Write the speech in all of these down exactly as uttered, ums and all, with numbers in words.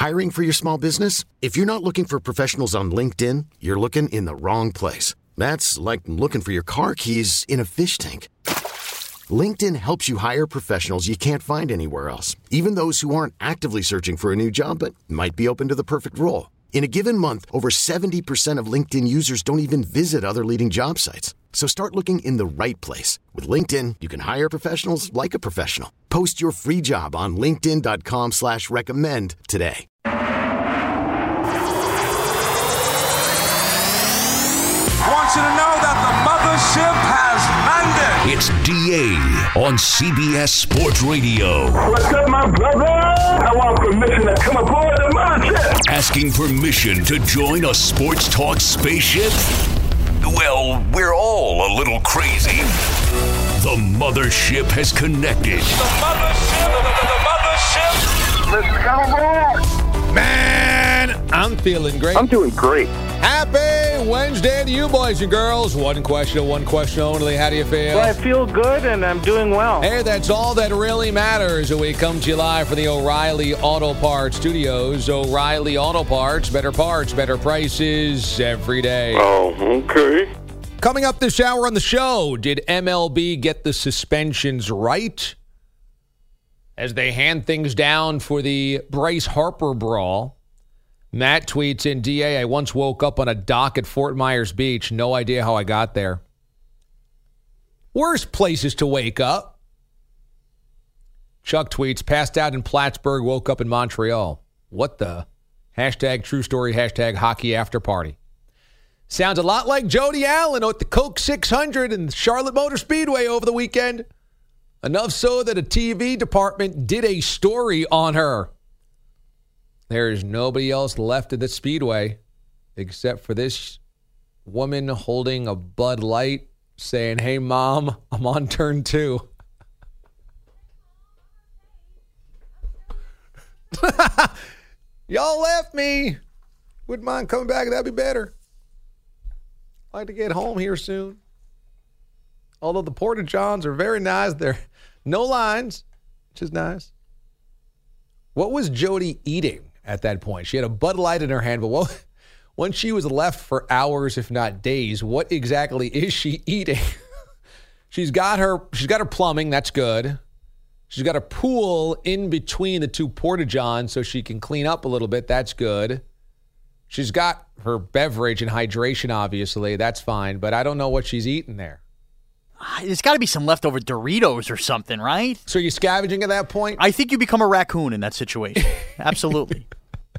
Hiring for your small business? If you're not looking for professionals on LinkedIn, you're looking in the wrong place. That's like looking for your car keys in a fish tank. LinkedIn helps you hire professionals you can't find anywhere else, even those who aren't actively searching for a new job but might be open to the perfect role. In a given month, over seventy percent of LinkedIn users don't even visit other leading job sites. So start looking in the right place. With LinkedIn, you can hire professionals like a professional. Post your free job on linkedin dot com slash recommend today. Want you to know that the mothership has landed. It's D A on C B S Sports Radio. What's up, my brother? I want permission to come aboard the mothership. Asking permission to join a sports talk spaceship? Well, we're all a little crazy. The mothership has connected. The mothership, the, the, the mothership. Let's come aboard. Man, I'm feeling great. I'm doing great. Happy Wednesday to you, boys and girls. One question, one question only. How do you feel? Well, I feel good, and I'm doing well. Hey, that's all that really matters. We come to you live from the O'Reilly Auto Parts Studios. O'Reilly Auto Parts, better parts, better prices every day. Oh, okay. Coming up this hour on the show, did M L B get the suspensions right as they hand things down for the Bryce Harper brawl? Matt tweets in, D A, I once woke up on a dock at Fort Myers Beach. No idea how I got there. Worst places to wake up. Chuck tweets, passed out in Plattsburgh, woke up in Montreal. What the? Hashtag true story, hashtag hockey after party. Sounds a lot like Jody Allen at the Coke six hundred in Charlotte Motor Speedway over the weekend. Enough so that a T V department did a story on her. There's nobody else left at the Speedway except for this woman holding a Bud Light saying, hey, Mom, I'm on turn two. Y'all left me. Wouldn't mind coming back. That'd be better. I'd like to get home here soon. Although the Porta Johns are very nice. They're no lines, which is nice. What was Jody eating at that point? She had a Bud Light in her hand, but what, once she was left for hours, if not days, what exactly is she eating? she's got her she's got her plumbing, that's good. She's got a pool in between the two Porta-Johns so she can clean up a little bit, that's good. She's got her beverage and hydration, obviously, that's fine, but I don't know what she's eating there. There's got to be some leftover Doritos or something, right? So you're scavenging at that point? I think you become a raccoon in that situation. Absolutely.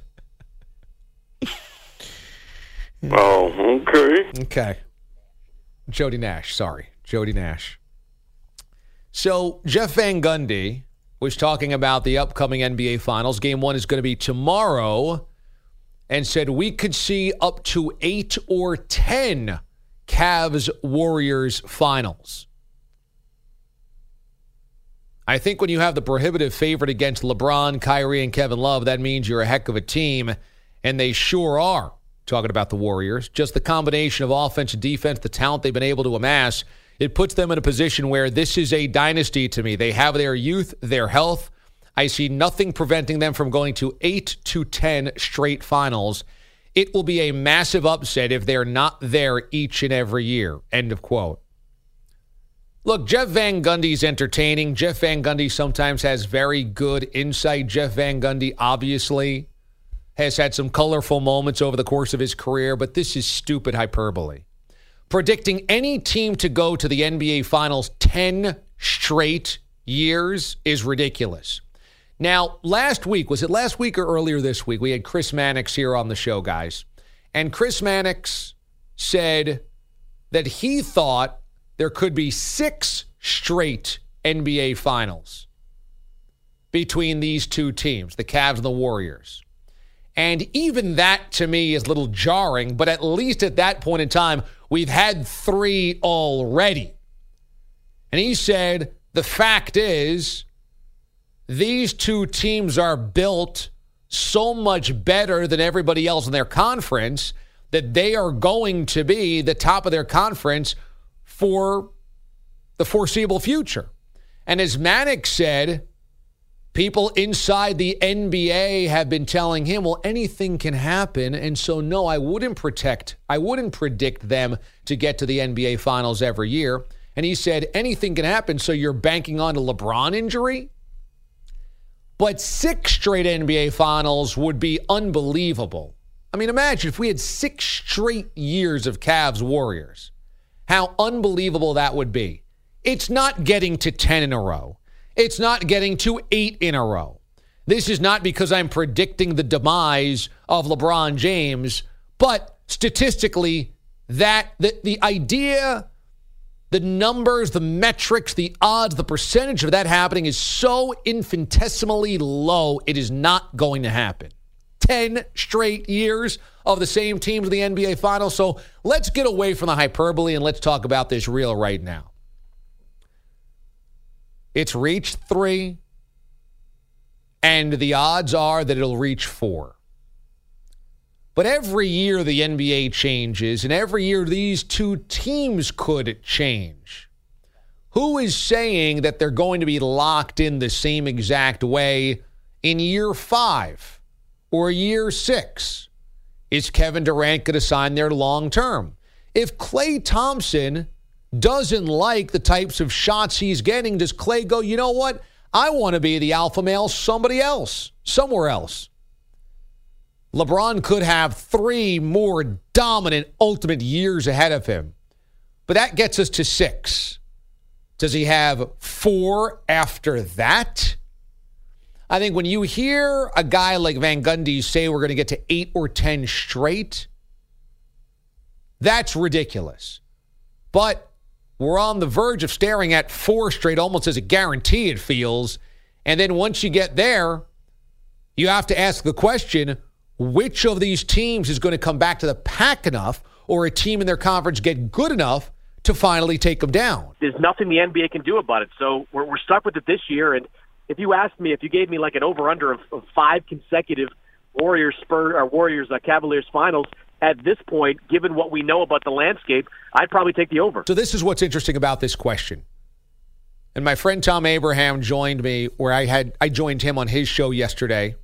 Oh, okay. Okay. Jody Nash, sorry. Jody Nash. So Jeff Van Gundy was talking about the upcoming N B A Finals. Game one is going to be tomorrow, and said we could see up to eight or ten Cavs-Warriors finals. I think when you have the prohibitive favorite against LeBron, Kyrie, and Kevin Love, that means you're a heck of a team, and they sure are, talking about the Warriors. Just the combination of offense and defense, the talent they've been able to amass, it puts them in a position where this is a dynasty to me. They have their youth, their health. I see nothing preventing them from going to eight to ten straight finals. It will be a massive upset if they're not there each and every year. End of quote. Look, Jeff Van Gundy's entertaining. Jeff Van Gundy sometimes has very good insight. Jeff Van Gundy obviously has had some colorful moments over the course of his career, but this is stupid hyperbole. Predicting any team to go to the N B A Finals ten straight years is ridiculous. Now, last week, was it last week or earlier this week, we had Chris Mannix here on the show, guys. And Chris Mannix said that he thought there could be six straight N B A Finals between these two teams, the Cavs and the Warriors. And even that, to me, is a little jarring, but at least at that point in time, we've had three already. And he said, the fact is, these two teams are built so much better than everybody else in their conference that they are going to be the top of their conference for the foreseeable future. And as Mannix said, People inside the N B A have been telling him, well, anything can happen. And so, no, I wouldn't protect, I wouldn't predict them to get to the N B A Finals every year. And he said, anything can happen, so you're banking on a LeBron injury? But six straight N B A Finals would be unbelievable. I mean, imagine if we had six straight years of Cavs Warriors. How unbelievable that would be. It's not getting to ten in a row. It's not getting to eight in a row. This is not because I'm predicting the demise of LeBron James, but statistically, that the, the idea, the numbers, the metrics, the odds, the percentage of that happening is so infinitesimally low, it is not going to happen. ten straight years of the same teams in the N B A Finals. So let's get away from the hyperbole and let's talk about this real right now. It's reached three, and the odds are that it'll reach four. But every year the N B A changes, and every year these two teams could change. Who is saying that they're going to be locked in the same exact way in year five or year six? Is Kevin Durant going to sign there long term? If Klay Thompson doesn't like the types of shots he's getting, does Klay go, you know what? I want to be the alpha male somebody else, somewhere else. LeBron could have three more dominant ultimate years ahead of him. But that gets us to six. Does he have four after that? I think when you hear a guy like Van Gundy say we're going to get to eight or ten straight, that's ridiculous. But we're on the verge of staring at four straight, almost as a guarantee it feels. And then once you get there, you have to ask the question, which of these teams is going to come back to the pack enough, or a team in their conference get good enough to finally take them down? There's nothing the N B A can do about it. So we're, we're stuck with it this year. And if you asked me, if you gave me like an over-under of, of five consecutive Warriors, Spurs, or Warriors uh, Cavaliers finals, at this point, given what we know about the landscape, I'd probably take the over. So this is what's interesting about this question. And my friend Tom Abraham joined me, where I had I joined him on his show yesterday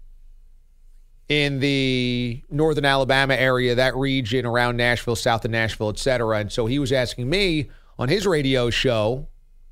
in the northern Alabama area, that region around Nashville, south of Nashville, et cetera. And so he was asking me on his radio show,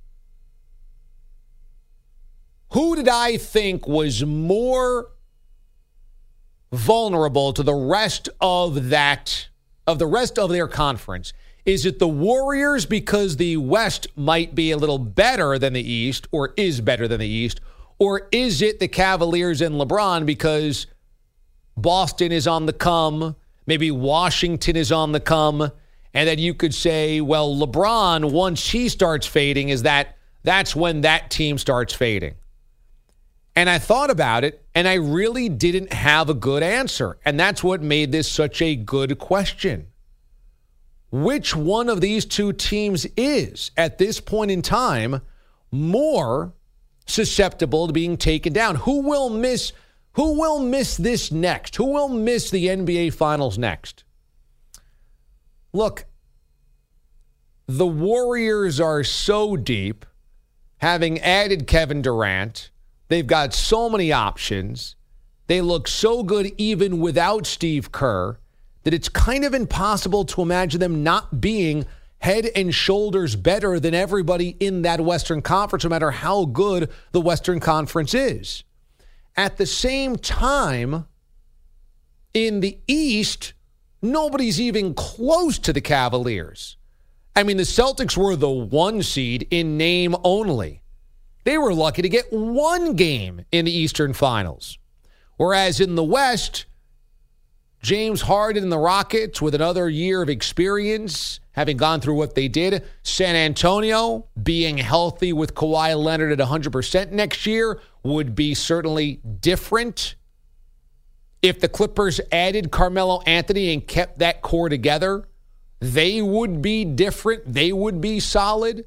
who did I think was more vulnerable to the rest of that, of the rest of their conference? Is it the Warriors because the West might be a little better than the East, or is better than the East? Or is it the Cavaliers and LeBron because Boston is on the come, maybe Washington is on the come, and then you could say, well, LeBron, once he starts fading, is that that's when that team starts fading. And I thought about it, and I really didn't have a good answer. And that's what made this such a good question. Which one of these two teams is, at this point in time, more susceptible to being taken down? Who will miss, who will miss this next? Who will miss the N B A Finals next? Look, the Warriors are so deep, having added Kevin Durant. They've got so many options. They look so good even without Steve Kerr that it's kind of impossible to imagine them not being head and shoulders better than everybody in that Western Conference, no matter how good the Western Conference is. At the same time, in the East, nobody's even close to the Cavaliers. I mean, the Celtics were the one seed in name only. They were lucky to get one game in the Eastern Finals. Whereas in the West, James Harden and the Rockets, with another year of experience, having gone through what they did, San Antonio being healthy with Kawhi Leonard at one hundred percent next year would be certainly different. If the Clippers added Carmelo Anthony and kept that core together, they would be different. They would be solid.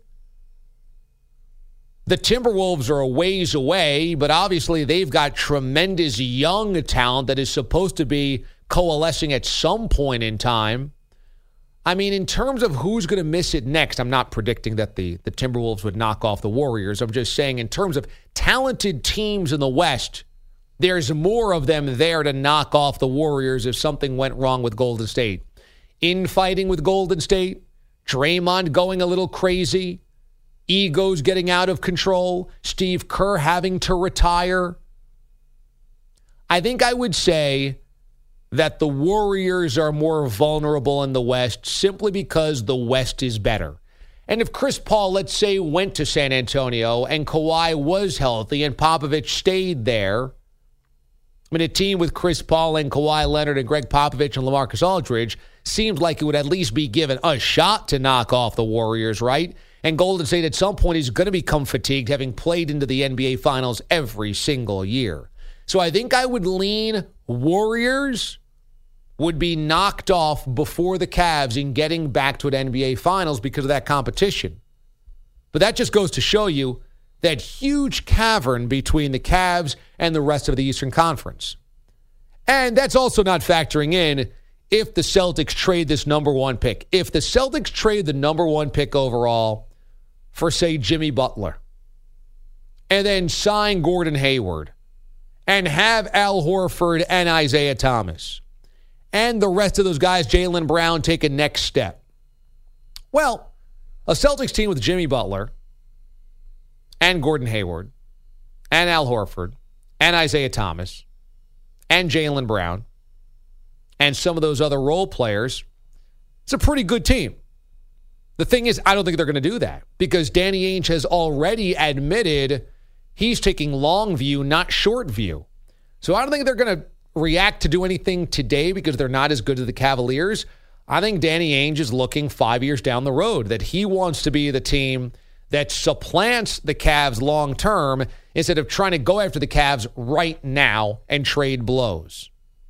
The Timberwolves are a ways away, but obviously they've got tremendous young talent that is supposed to be coalescing at some point in time. I mean, in terms of who's going to miss it next, I'm not predicting that the, the Timberwolves would knock off the Warriors. I'm just saying in terms of talented teams in the West, there's more of them there to knock off the Warriors if something went wrong with Golden State. Infighting with Golden State, Draymond going a little crazy, egos getting out of control, Steve Kerr having to retire. I think I would say that the Warriors are more vulnerable in the West simply because the West is better. And if Chris Paul, let's say, went to San Antonio and Kawhi was healthy and Popovich stayed there, I mean, a team with Chris Paul and Kawhi Leonard and Greg Popovich and LaMarcus Aldridge seems like it would at least be given a shot to knock off the Warriors, right? And Golden State at some point is going to become fatigued, having played into the N B A Finals every single year. So I think I would lean Warriors would be knocked off before the Cavs in getting back to an N B A Finals because of that competition. But that just goes to show you that huge cavern between the Cavs and the rest of the Eastern Conference. And that's also not factoring in if the Celtics trade this number one pick. If the Celtics trade the number one pick overall for, say, Jimmy Butler, and then sign Gordon Hayward, and have Al Horford and Isaiah Thomas, and the rest of those guys, Jaylen Brown, take a next step. Well, a Celtics team with Jimmy Butler and Gordon Hayward and Al Horford and Isaiah Thomas and Jaylen Brown and some of those other role players, it's a pretty good team. The thing is, I don't think they're going to do that because Danny Ainge has already admitted he's taking long view, not short view. So I don't think they're going to react to do anything today because they're not as good as the Cavaliers. I think Danny Ainge is looking five years down the road, that he wants to be the team that supplants the Cavs long term instead of trying to go after the Cavs right now and trade blows.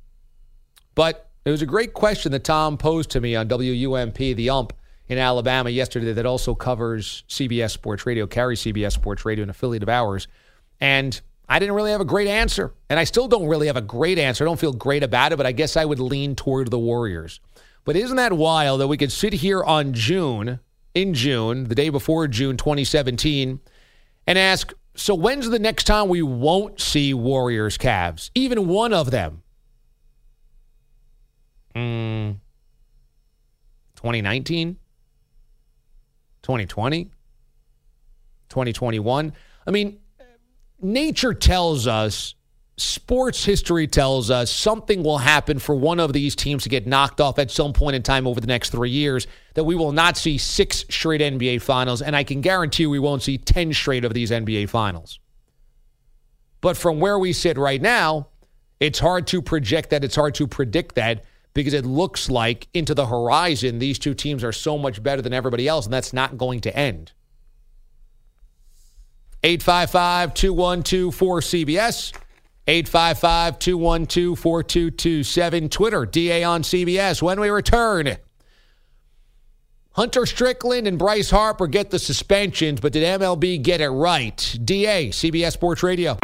But it was a great question that Tom posed to me on W U M P, the ump in Alabama yesterday that also covers C B S Sports Radio, carries C B S Sports Radio, an affiliate of ours. And I didn't really have a great answer. And I still don't really have a great answer. I don't feel great about it, but I guess I would lean toward the Warriors. But isn't that wild that we could sit here on June, in June, the day before June twenty seventeen, and ask, so when's the next time we won't see Warriors Cavs? Even one of them. Hmm. twenty nineteen? twenty twenty? twenty twenty-one? I mean, nature tells us, sports history tells us something will happen for one of these teams to get knocked off at some point in time over the next three years, that we will not see six straight N B A Finals, and I can guarantee you we won't see ten straight of these N B A Finals. But from where we sit right now, it's hard to project that, it's hard to predict that, because it looks like into the horizon, these two teams are so much better than everybody else, and that's not going to end. eight five five, two one two, four C B S, eight five five, two one two, four two two seven, Twitter, D A on C B S. When we return, Hunter Strickland and Bryce Harper get the suspensions, but did M L B get it right? D A, C B S Sports Radio.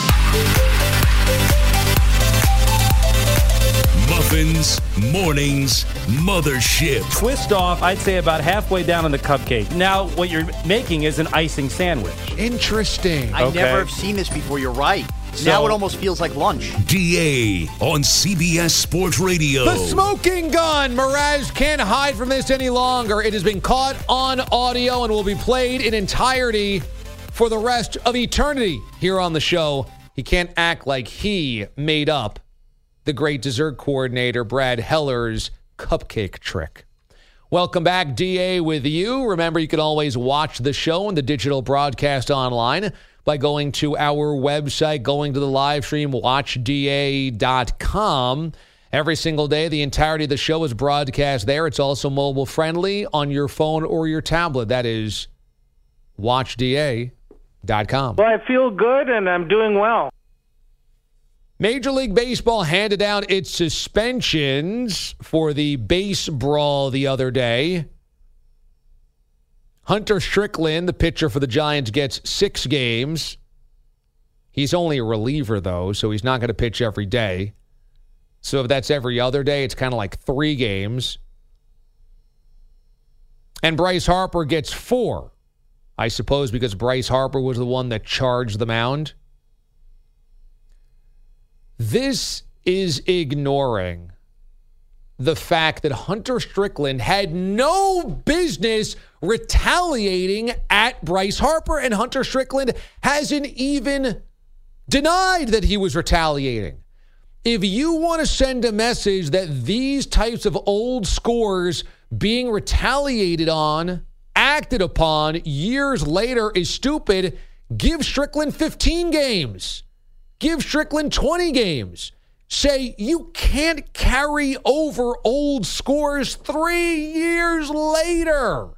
Muffins, mornings, mothership. Twist off, I'd say about halfway down on the cupcake. Now, what you're making is an icing sandwich. Interesting. I Okay. never have seen this before. You're right. So- now it almost feels like lunch. D A on C B S Sports Radio. The smoking gun. Mraz can't hide from this any longer. It has been caught on audio and will be played in entirety for the rest of eternity here on the show. He can't act like he made up the great dessert coordinator Brad Heller's cupcake trick. Welcome back, D A with you. Remember, you can always watch the show and the digital broadcast online by going to our website, going to the live stream, watch D A dot com. Every single day, the entirety of the show is broadcast there. It's also mobile friendly on your phone or your tablet. That is watch D A dot com. Well, I feel good and I'm doing well. Major League Baseball handed out its suspensions for the base brawl the other day. Hunter Strickland, the pitcher for the Giants, gets six games. He's only a reliever, though, so he's not going to pitch every day. So if that's every other day, it's kind of like three games. And Bryce Harper gets four. I suppose because Bryce Harper was the one that charged the mound. This is ignoring the fact that Hunter Strickland had no business retaliating at Bryce Harper, and Hunter Strickland hasn't even denied that he was retaliating. If you want to send a message that these types of old scores being retaliated on, acted upon years later is stupid, give Strickland fifteen games. Give Strickland twenty games. Say you can't carry over old scores three years later.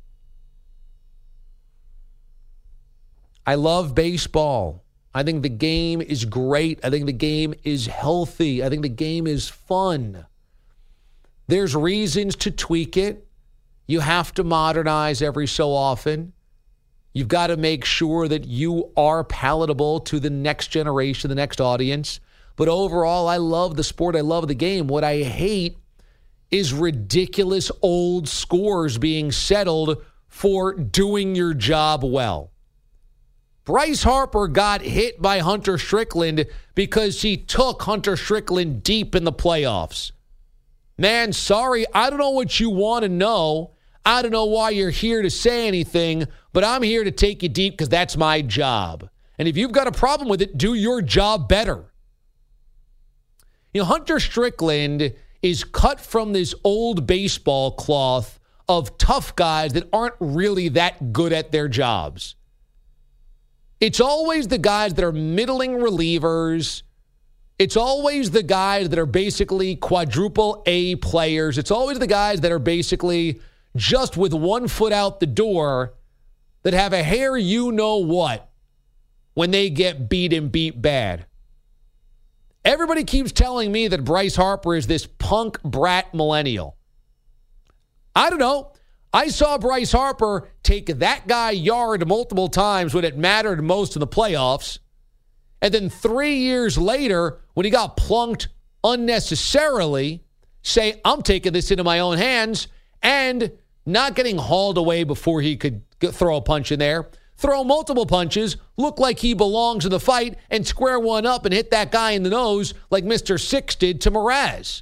I love baseball. I think the game is great. I think the game is healthy. I think the game is fun. There's reasons to tweak it. You have to modernize every so often. You've got to make sure that you are palatable to the next generation, the next audience. But overall, I love the sport. I love the game. What I hate is ridiculous old scores being settled for doing your job well. Bryce Harper got hit by Hunter Strickland because he took Hunter Strickland deep in the playoffs. Man, sorry, I don't know what you want to know. I don't know why you're here to say anything, but I'm here to take you deep because that's my job. And if you've got a problem with it, do your job better. You know, Hunter Strickland is cut from this old baseball cloth of tough guys that aren't really that good at their jobs. It's always the guys that are middling relievers. It's always the guys that are basically quadruple A players. It's always the guys that are basically just with one foot out the door that have a hair you know what when they get beat and beat bad. Everybody keeps telling me that Bryce Harper is this punk brat millennial. I don't know. I saw Bryce Harper take that guy yard multiple times when it mattered most in the playoffs. And then three years later, when he got plunked unnecessarily, say, I'm taking this into my own hands, and not getting hauled away before he could throw a punch in there. Throw multiple punches, look like he belongs in the fight, and square one up and hit that guy in the nose like Mister Six did to Mraz.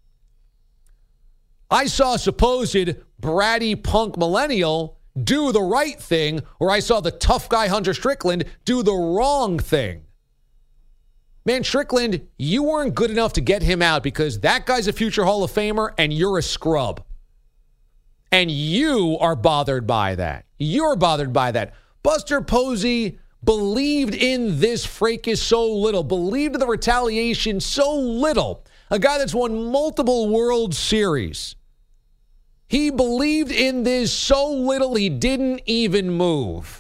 I saw a supposed bratty punk millennial do the right thing, or I saw the tough guy Hunter Strickland do the wrong thing. Man, Strickland, you weren't good enough to get him out because that guy's a future Hall of Famer and you're a scrub. And you are bothered by that. You're bothered by that. Buster Posey believed in this fracas so little, believed in the retaliation so little. A guy that's won multiple World Series. He believed in this so little he didn't even move.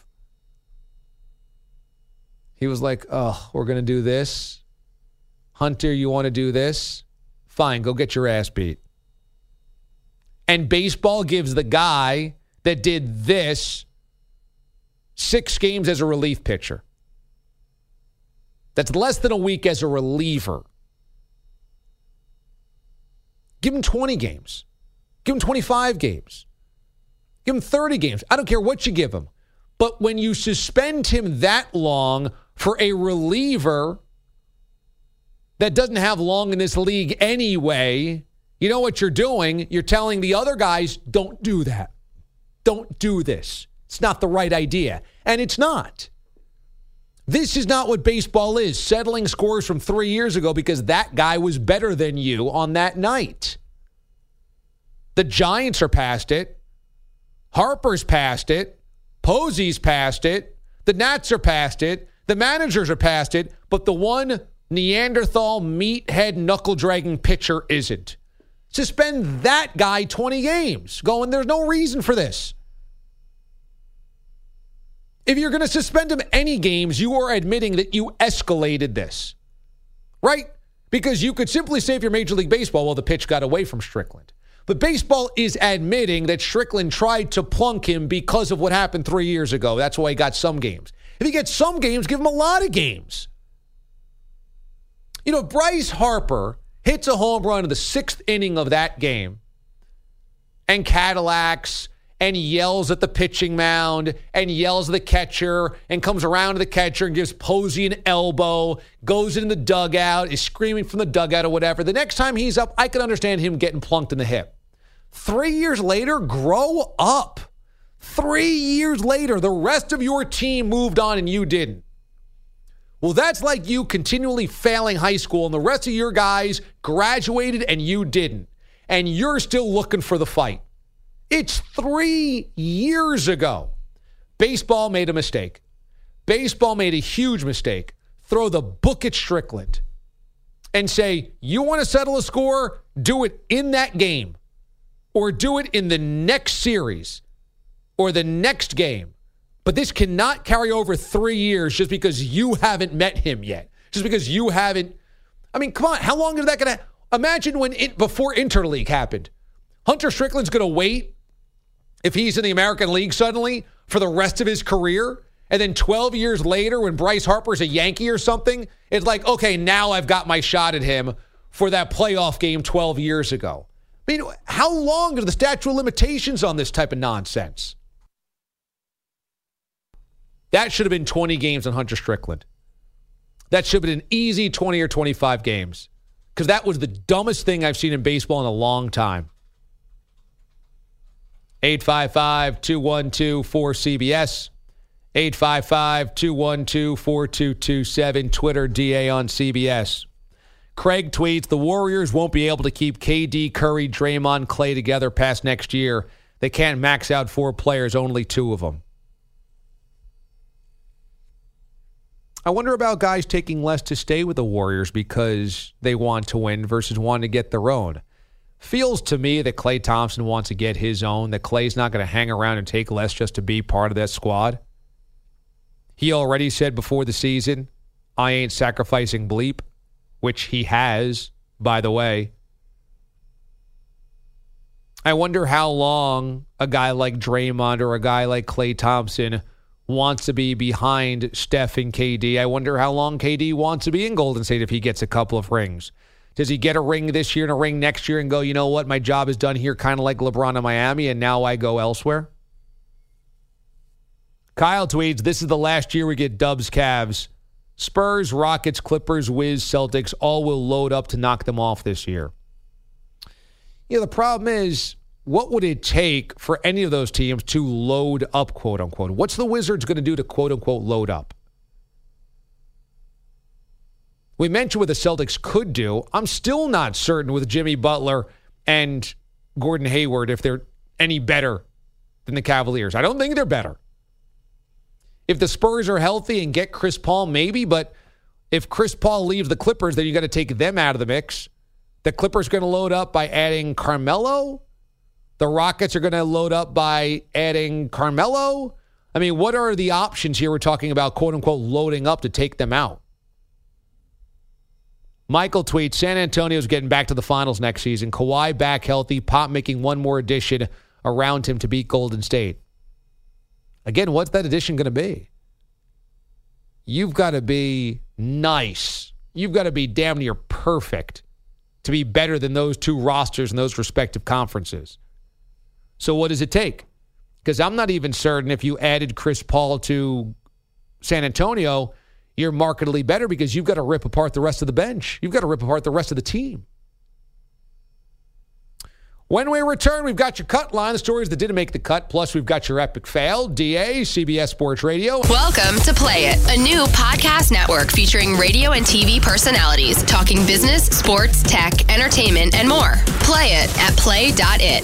He was like, oh, we're going to do this. Hunter, you want to do this? Fine, go get your ass beat. And baseball gives the guy that did this six games as a relief pitcher. That's less than a week as a reliever. Give him twenty games. Give him twenty-five games. Give him thirty games. I don't care what you give him. But when you suspend him that long for a reliever that doesn't have long in this league anyway, you know what you're doing? You're telling the other guys, don't do that. Don't do this. It's not the right idea. And it's not. This is not what baseball is, settling scores from three years ago because that guy was better than you on that night. The Giants are past it. Harper's past it. Posey's past it. The Nats are past it. The managers are past it. But the one Neanderthal meathead knuckle-dragging pitcher isn't. Suspend that guy twenty games. Going, there's no reason for this. If you're going to suspend him any games, you are admitting that you escalated this. Right? Because you could simply say if you're Major League Baseball, well, the pitch got away from Strickland. But baseball is admitting that Strickland tried to plunk him because of what happened three years ago. That's why he got some games. If he gets some games, give him a lot of games. You know, Bryce Harper hits a home run in the sixth inning of that game and Cadillacs and yells at the pitching mound and yells at the catcher and comes around to the catcher and gives Posey an elbow, goes in the dugout, is screaming from the dugout or whatever. The next time he's up, I can understand him getting plunked in the hip. Three years later, grow up. Three years later, the rest of your team moved on and you didn't. Well, that's like you continually failing high school and the rest of your guys graduated and you didn't. And you're still looking for the fight. It's three years ago. Baseball made a mistake. Baseball made a huge mistake. Throw the book at Strickland and say, you want to settle a score? Do it in that game. Or do it in the next series. Or the next game. But this cannot carry over three years just because you haven't met him yet. Just because you haven't. I mean, come on. How long is that going to... Imagine when it, before Interleague happened. Hunter Strickland's going to wait if he's in the American League suddenly for the rest of his career. And then twelve years later when Bryce Harper's a Yankee or something, it's like, okay, now I've got my shot at him for that playoff game twelve years ago. I mean, how long are the statute of limitations on this type of nonsense? That should have been twenty games on Hunter Strickland. That should have been an easy twenty or twenty-five games. Because that was the dumbest thing I've seen in baseball in a long time. eight five five, two one two, four C B S. eight five five, two one two, four two two seven. Twitter, D A on C B S. Craig tweets, the Warriors won't be able to keep K D, Curry, Draymond, Clay together past next year. They can't max out four players, only two of them. I wonder about guys taking less to stay with the Warriors because they want to win versus wanting to get their own. Feels to me that Klay Thompson wants to get his own, that Klay's not going to hang around and take less just to be part of that squad. He already said before the season, I ain't sacrificing bleep, which he has, by the way. I wonder how long a guy like Draymond or a guy like Klay Thompson wants to be behind Steph and K D. I wonder how long K D wants to be in Golden State if he gets a couple of rings. Does he get a ring this year and a ring next year and go, you know what, my job is done here, kind of like LeBron in Miami, and now I go elsewhere? Kyle tweets, this is the last year we get Dubs Cavs. Spurs, Rockets, Clippers, Wiz, Celtics, all will load up to knock them off this year. You know, the problem is, what would it take for any of those teams to load up, quote unquote? What's the Wizards going to do to, quote unquote, load up? We mentioned what the Celtics could do. I'm still not certain with Jimmy Butler and Gordon Hayward if they're any better than the Cavaliers. I don't think they're better. If the Spurs are healthy and get Chris Paul, maybe, but if Chris Paul leaves the Clippers, then you got to take them out of the mix. The Clippers are going to load up by adding Carmelo. The Rockets are going to load up by adding Carmelo. I mean, what are the options here? We're talking about, quote-unquote, loading up to take them out. Michael tweets, San Antonio's getting back to the finals next season. Kawhi back healthy. Pop making one more addition around him to beat Golden State. Again, what's that addition going to be? You've got to be nice. You've got to be damn near perfect to be better than those two rosters in those respective conferences. So what does it take? Because I'm not even certain if you added Chris Paul to San Antonio, you're markedly better because you've got to rip apart the rest of the bench. You've got to rip apart the rest of the team. When we return, we've got your cut line, the stories that didn't make the cut, plus we've got your epic fail, D A, C B S Sports Radio. Welcome to Play It, a new podcast network featuring radio and T V personalities talking business, sports, tech, entertainment, and more. Play it at play dot it.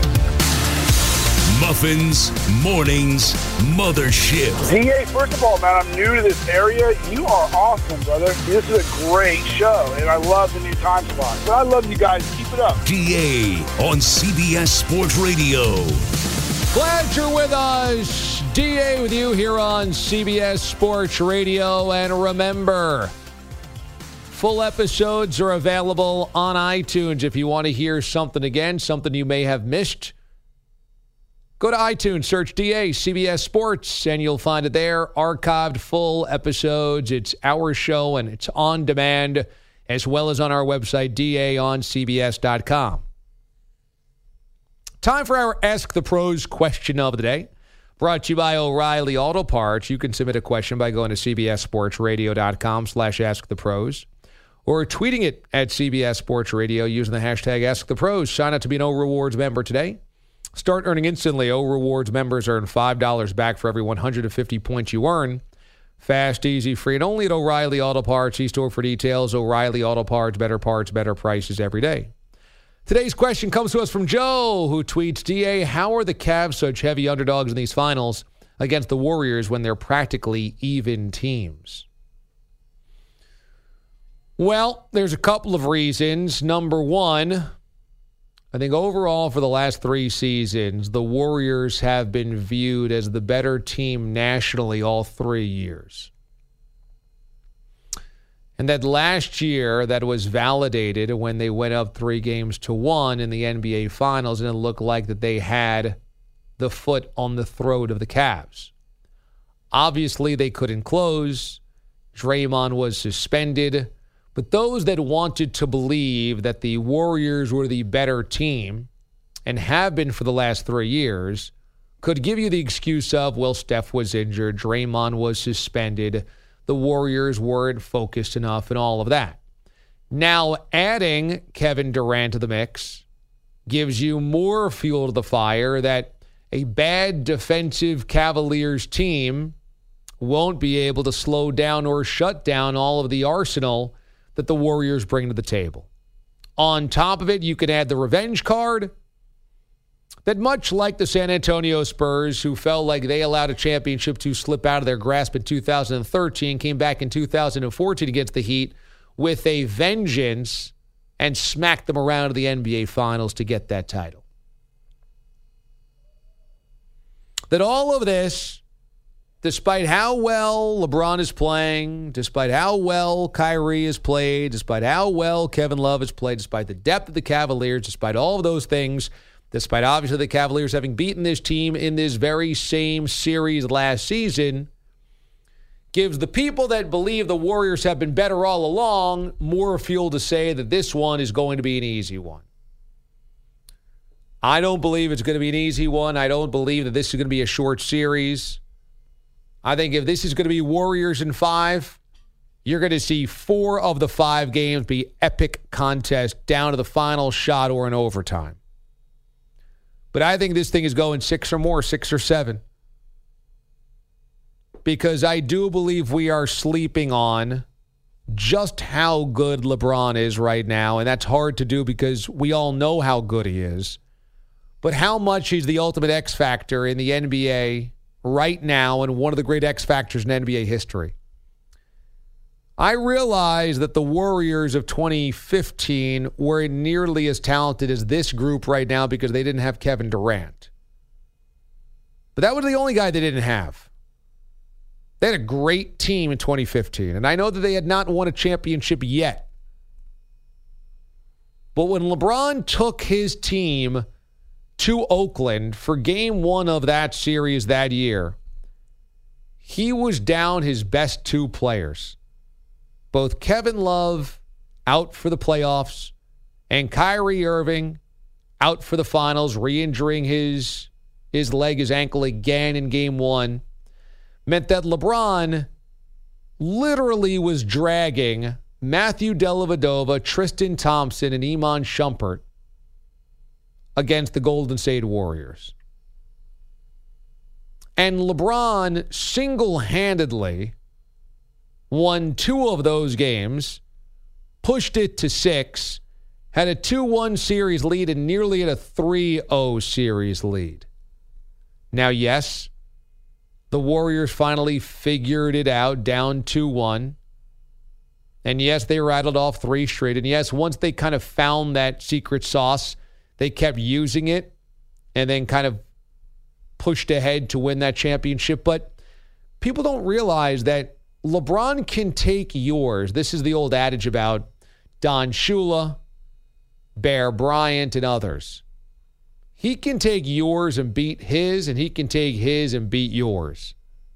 Muffins, mornings, mothership. D A, first of all, man, I'm new to this area. You are awesome, brother. This is a great show, and I love the new time slot. But I love you guys. Keep it up. D A on C B S Sports Radio. Glad you're with us. D A with you here on C B S Sports Radio. And remember, full episodes are available on iTunes. If you want to hear something again, something you may have missed, go to iTunes, search D A, C B S Sports, and you'll find it there. Archived full episodes. It's our show, and it's on demand, as well as on our website, D A on C B S dot com. Time for our Ask the Pros question of the day. Brought to you by O'Reilly Auto Parts. You can submit a question by going to cbssportsradio.com slash ask the pros or tweeting it at C B S Sports Radio using the hashtag Ask the Pros. Sign up to be an O Rewards member today. Start earning instantly. O Rewards members earn five dollars back for every one hundred fifty points you earn. Fast, easy, free, and only at O'Reilly Auto Parts. E-store for details. O'Reilly Auto Parts. Better parts, better prices every day. Today's question comes to us from Joe, who tweets, D A, how are the Cavs such heavy underdogs in these finals against the Warriors when they're practically even teams? Well, there's a couple of reasons. Number one, I think overall for the last three seasons, the Warriors have been viewed as the better team nationally all three years. And that last year, that was validated when they went up three games to one in the N B A Finals, and it looked like that they had the foot on the throat of the Cavs. Obviously, they couldn't close. Draymond was suspended. But those that wanted to believe that the Warriors were the better team, and have been for the last three years, could give you the excuse of, well, Steph was injured, Draymond was suspended, the Warriors weren't focused enough, and all of that. Now, adding Kevin Durant to the mix gives you more fuel to the fire that a bad defensive Cavaliers team won't be able to slow down or shut down all of the arsenal that the Warriors bring to the table. On top of it, you can add the revenge card that, much like the San Antonio Spurs, who felt like they allowed a championship to slip out of their grasp in two thousand thirteen, came back in two thousand fourteen against the Heat with a vengeance and smacked them around to the N B A Finals to get that title. That all of this, despite how well LeBron is playing, despite how well Kyrie has played, despite how well Kevin Love has played, despite the depth of the Cavaliers, despite all of those things, despite obviously the Cavaliers having beaten this team in this very same series last season, gives the people that believe the Warriors have been better all along more fuel to say that this one is going to be an easy one. I don't believe it's going to be an easy one. I don't believe that this is going to be a short series. I think if this is going to be Warriors in five, you're going to see four of the five games be epic contests down to the final shot or in overtime. But I think this thing is going six or more, six or seven. Because I do believe we are sleeping on just how good LeBron is right now. And that's hard to do because we all know how good he is. But how much he's the ultimate X factor in the N B A right now and one of the great X factors in N B A history. I realize that the Warriors of twenty fifteen weren't nearly as talented as this group right now because they didn't have Kevin Durant. But that was the only guy they didn't have. They had a great team in twenty fifteen, and I know that they had not won a championship yet. But when LeBron took his team to Oakland for game one of that series that year, he was down his best two players. Both Kevin Love out for the playoffs and Kyrie Irving out for the finals, re-injuring his, his leg, his ankle again in game one, meant that LeBron literally was dragging Matthew Dellavedova, Tristan Thompson, and Iman Shumpert against the Golden State Warriors. And LeBron single-handedly won two of those games, pushed it to six, had a two one series lead, and nearly had a three oh series lead. Now, yes, the Warriors finally figured it out, down two one. And yes, they rattled off three straight. And yes, once they kind of found that secret sauce, they kept using it and then kind of pushed ahead to win that championship. But people don't realize that LeBron can take yours. This is the old adage about Don Shula, Bear Bryant, and others. He can take yours and beat his, and he can take his and beat yours.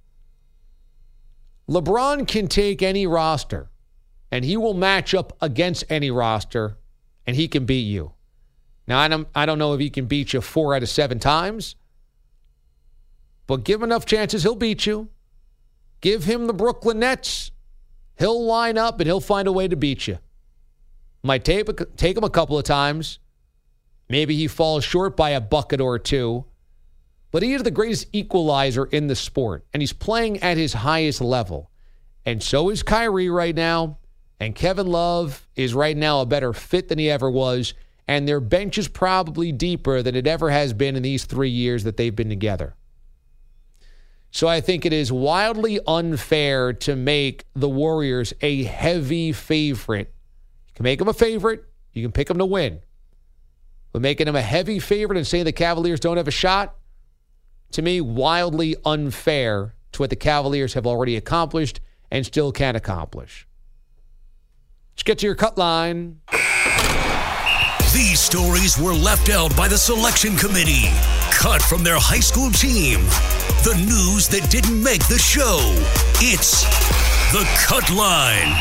LeBron can take any roster, and he will match up against any roster, and he can beat you. Now, I don't, I don't know if he can beat you four out of seven times, but give him enough chances, he'll beat you. Give him the Brooklyn Nets. He'll line up and he'll find a way to beat you. Might take, take him a couple of times. Maybe he falls short by a bucket or two. But he is the greatest equalizer in the sport, and he's playing at his highest level. And so is Kyrie right now, and Kevin Love is right now a better fit than he ever was, and their bench is probably deeper than it ever has been in these three years that they've been together. So I think it is wildly unfair to make the Warriors a heavy favorite. You can make them a favorite. You can pick them to win. But making them a heavy favorite and saying the Cavaliers don't have a shot, to me, wildly unfair to what the Cavaliers have already accomplished and still can accomplish. Let's get to your cut line. These stories were left out by the selection committee. Cut from their high school team. The news that didn't make the show. It's the Cut Line.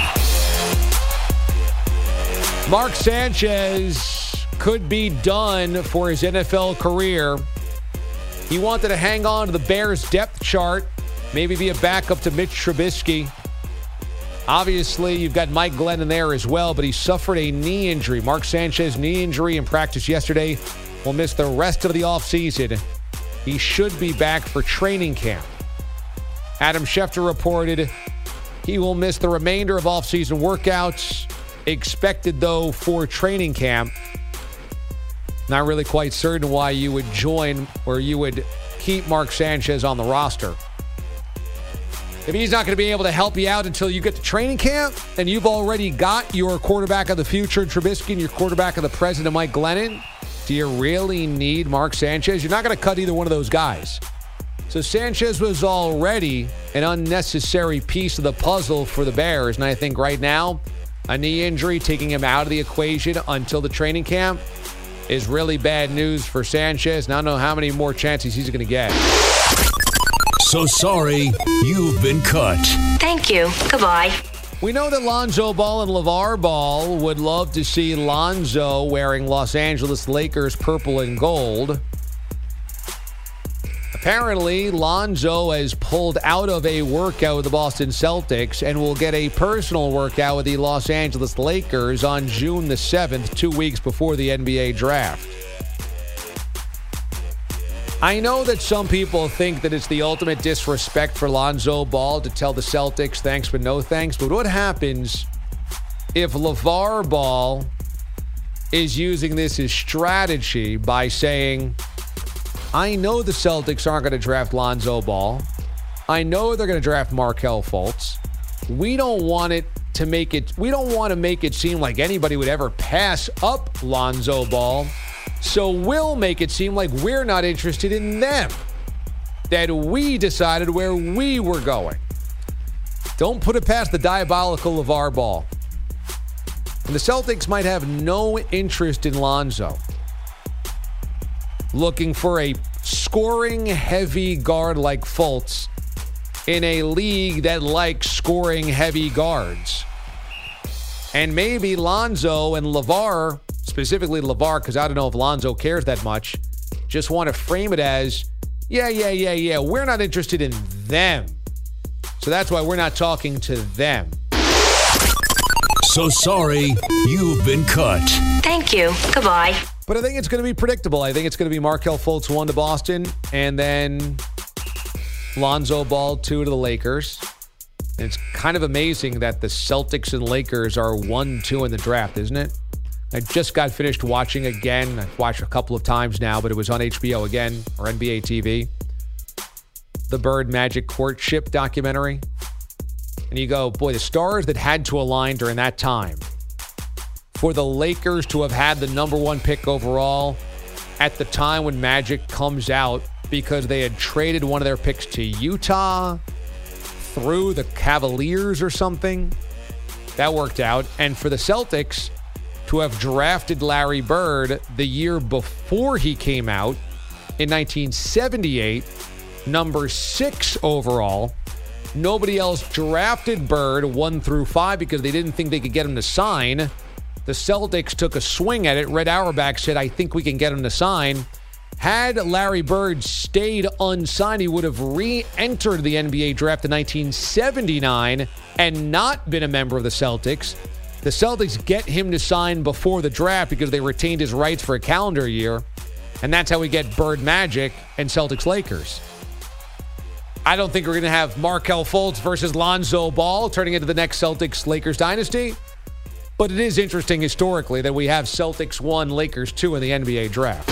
Mark Sanchez could be done for his N F L career. He wanted to hang on to the Bears' depth chart, maybe be a backup to Mitch Trubisky. Obviously, you've got Mike Glennon there as well, but he suffered a knee injury. Mark Sanchez, knee injury in practice yesterday, will miss the rest of the offseason. He should be back for training camp. Adam Schefter reported he will miss the remainder of offseason workouts, expected, though, for training camp. Not really quite certain why you would join or you would keep Mark Sanchez on the roster. If he's not going to be able to help you out until you get to training camp, and you've already got your quarterback of the future, Trubisky, and your quarterback of the present, Mike Glennon, do you really need Mark Sanchez? You're not going to cut either one of those guys. So Sanchez was already an unnecessary piece of the puzzle for the Bears, and I think right now, a knee injury taking him out of the equation until the training camp is really bad news for Sanchez, and I don't know how many more chances he's going to get. So sorry, you've been cut. Thank you. Goodbye. We know that Lonzo Ball and LeVar Ball would love to see Lonzo wearing Los Angeles Lakers purple and gold. Apparently, Lonzo has pulled out of a workout with the Boston Celtics and will get a personal workout with the Los Angeles Lakers on June the seventh, two weeks before the N B A draft. I know that some people think that it's the ultimate disrespect for Lonzo Ball to tell the Celtics thanks but no thanks, but what happens if LeVar Ball is using this as strategy by saying, I know the Celtics aren't going to draft Lonzo Ball. I know they're going to draft Markelle Fultz. We don't want it to make it, we don't want to make it seem like anybody would ever pass up Lonzo Ball. So we'll make it seem like we're not interested in them. That we decided where we were going. Don't put it past the diabolical LeVar Ball. And the Celtics might have no interest in Lonzo. Looking for a scoring heavy guard like Fultz in a league that likes scoring heavy guards. And maybe Lonzo and LeVar, specifically LeVar, because I don't know if Lonzo cares that much, just want to frame it as, yeah, yeah, yeah, yeah, we're not interested in them. So that's why we're not talking to them. So sorry, you've been cut. Thank you. Goodbye. But I think it's going to be predictable. I think it's going to be Markelle Fultz one to Boston, and then Lonzo Ball two to the Lakers. And it's kind of amazing that the Celtics and Lakers are one two in the draft, isn't it? I just got finished watching again. I've watched a couple of times now, but it was on H B O again, or N B A T V. The Bird Magic courtship documentary. And you go, boy, the stars that had to align during that time for the Lakers to have had the number one pick overall at the time when Magic comes out because they had traded one of their picks to Utah through the Cavaliers or something. That worked out. And for the Celtics to have drafted Larry Bird the year before he came out in nineteen seventy-eight, number six overall. Nobody else drafted Bird one through five because they didn't think they could get him to sign. The Celtics took a swing at it. Red Auerbach said, I think we can get him to sign. Had Larry Bird stayed unsigned, he would have re-entered the N B A draft in nineteen seventy-nine and not been a member of the Celtics. The Celtics get him to sign before the draft because they retained his rights for a calendar year. And that's how we get Bird Magic and Celtics Lakers. I don't think we're going to have Markelle Fultz versus Lonzo Ball turning into the next Celtics Lakers dynasty. But it is interesting historically that we have Celtics one, Lakers two in the N B A draft.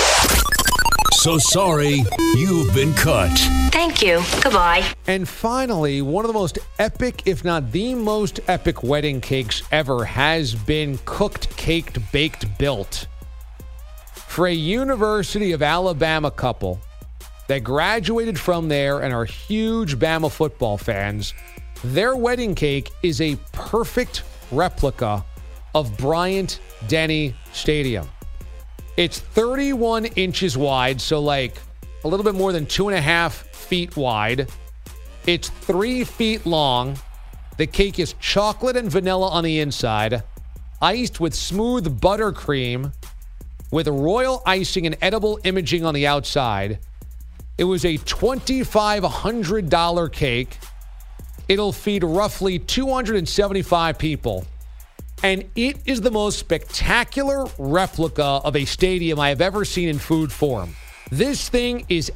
So sorry, you've been cut. Thank you. Goodbye. And finally, one of the most epic, if not the most epic wedding cakes ever has been cooked, caked, baked, built. For a University of Alabama couple that graduated from there and are huge Bama football fans, their wedding cake is a perfect replica of Bryant-Denny Stadium. It's thirty-one inches wide, so like a little bit more than two and a half feet wide. It's three feet long. The cake is chocolate and vanilla on the inside, iced with smooth buttercream, with royal icing and edible imaging on the outside. It was a two thousand five hundred dollars cake. It'll feed roughly two hundred seventy-five people. And it is the most spectacular replica of a stadium I have ever seen in food form. This thing is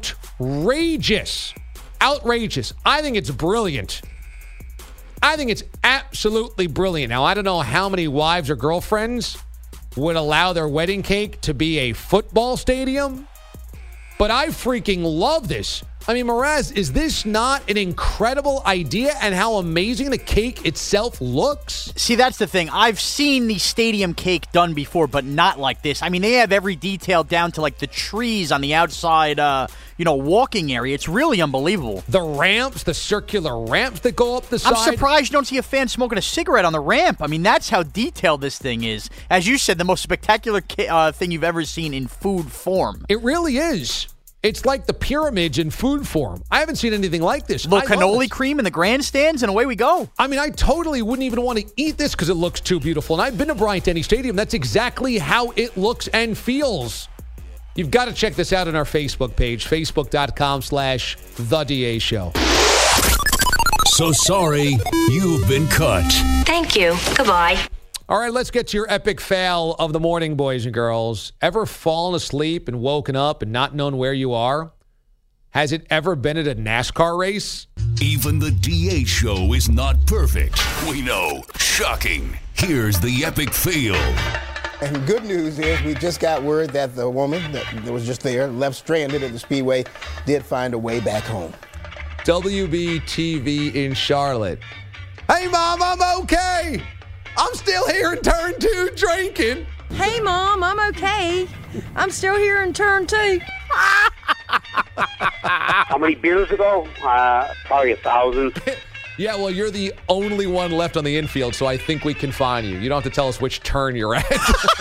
outrageous. Outrageous. I think it's brilliant. I think it's absolutely brilliant. Now, I don't know how many wives or girlfriends would allow their wedding cake to be a football stadium, but I freaking love this. I mean, Mraz, is this not an incredible idea and how amazing the cake itself looks? See, that's the thing. I've seen the stadium cake done before, but not like this. I mean, they have every detail down to like the trees on the outside, uh, you know, walking area. It's really unbelievable. The ramps, the circular ramps that go up the side. I'm surprised you don't see a fan smoking a cigarette on the ramp. I mean, that's how detailed this thing is. As you said, the most spectacular ca- uh, thing you've ever seen in food form. It really is. It's like the pyramids in food form. I haven't seen anything like this. Little cannoli cream in the grandstands, and away we go. I mean, I totally wouldn't even want to eat this because it looks too beautiful. And I've been to Bryant-Denny Stadium. That's exactly how it looks and feels. You've got to check this out on our Facebook page, facebook.com slash The DA Show. So sorry, you've been cut. Thank you. Goodbye. All right, let's get to your epic fail of the morning, boys and girls. Ever fallen asleep and woken up and not known where you are? Has it ever been at a NASCAR race? Even the D A Show is not perfect. We know. Shocking. Here's the epic fail. And good news is we just got word that the woman that was just there, left stranded at the Speedway, did find a way back home. W B T V in Charlotte. Hey, Mom, I'm okay. I'm still here in turn two drinking. Hey, Mom, I'm okay. I'm still here in turn two. How many beers ago? Uh, probably a thousand. Yeah, well, you're the only one left on the infield, so I think we can find you. You don't have to tell us which turn you're at.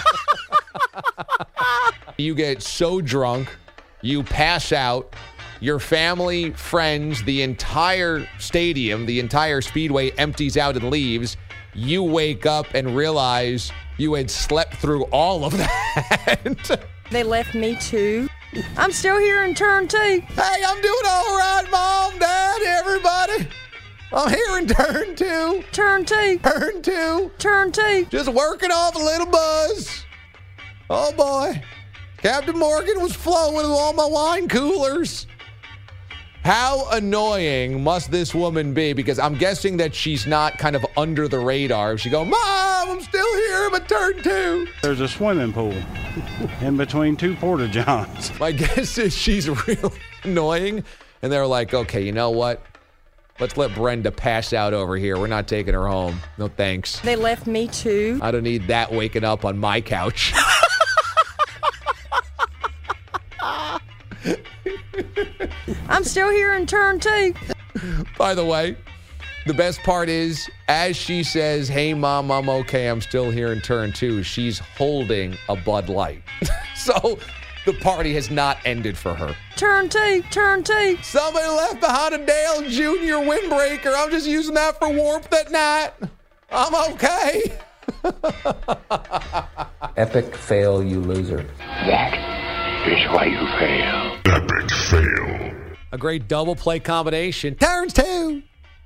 You get so drunk, you pass out. Your family, friends, the entire stadium, the entire Speedway empties out and leaves. You wake up and realize you had slept through all of that. They left me too. I'm still here in turn two. Hey, I'm doing all right, Mom, Dad, everybody. I'm here in turn two. Turn two. Turn two. Turn two. Just working off a little buzz. Oh, boy. Captain Morgan was flowing with all my wine coolers. How annoying must this woman be? Because I'm guessing that she's not kind of under the radar. She go, Mom, I'm still here, but turn two. There's a swimming pool in between two porta johns. My guess is she's really annoying. And they're like, okay, you know what? Let's let Brenda pass out over here. We're not taking her home. No thanks. They left me too. I don't need that waking up on my couch. I'm still here in turn two. By the way, the best part is, as she says, hey, Mom, I'm okay, I'm still here in turn two, she's holding a Bud Light. So the party has not ended for her. Turn two, turn two. Somebody left behind a Dale Junior windbreaker. I'm just using that for warmth at night. I'm okay. Epic fail, you loser. That is why you fail. Epic fail. A great double play combination. Turns two.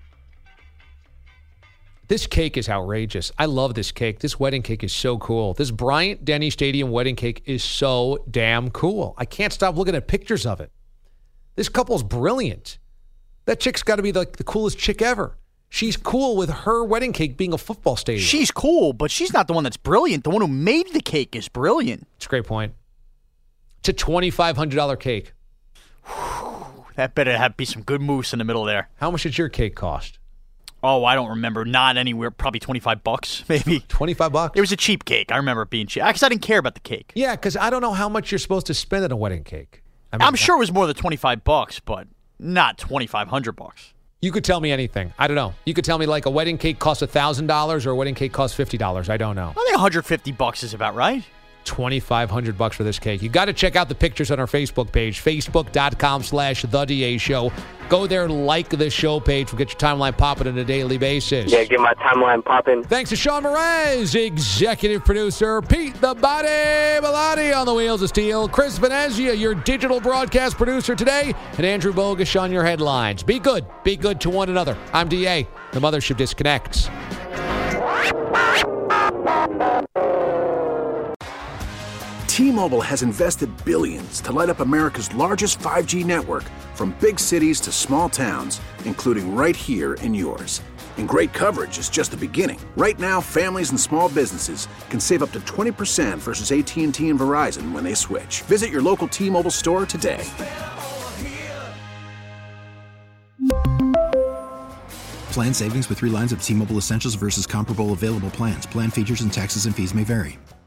This cake is outrageous. I love this cake. This wedding cake is so cool. This Bryant-Denny Stadium wedding cake is so damn cool. I can't stop looking at pictures of it. This couple's brilliant. That chick's got to be the, the coolest chick ever. She's cool with her wedding cake being a football stadium. She's cool, but she's not the one that's brilliant. The one who made the cake is brilliant. It's a great point. It's a twenty-five hundred dollars cake. That better have be some good mousse in the middle there. How much did your cake cost? Oh, I don't remember. Not anywhere. Probably twenty-five bucks, maybe. twenty-five bucks? It was a cheap cake. I remember it being cheap. Because I didn't care about the cake. Yeah, because I don't know how much you're supposed to spend on a wedding cake. I mean, I'm sure it was more than twenty-five bucks, but not twenty-five hundred bucks. You could tell me anything. I don't know. You could tell me like a wedding cake costs one thousand dollars or a wedding cake costs fifty dollars. I don't know. I think one hundred fifty bucks is about right. twenty-five hundred bucks for this cake. You got to check out the pictures on our Facebook page, facebook.com slash The DA Show. Go there, like the show page. We'll get your timeline popping on a daily basis. Yeah, get my timeline popping. Thanks to Sean Mraz, executive producer, Pete the Body Bellotti on the wheels of steel, Chris Venezia, your digital broadcast producer today, and Andrew Bogusch on your headlines. Be good. Be good to one another. I'm D A. The Mothership disconnects. T-Mobile has invested billions to light up America's largest five G network, from big cities to small towns, including right here in yours. And great coverage is just the beginning. Right now, families and small businesses can save up to twenty percent versus A T and T and Verizon when they switch. Visit your local T-Mobile store today. Plan savings with three lines of T-Mobile Essentials versus comparable available plans. Plan features and taxes and fees may vary.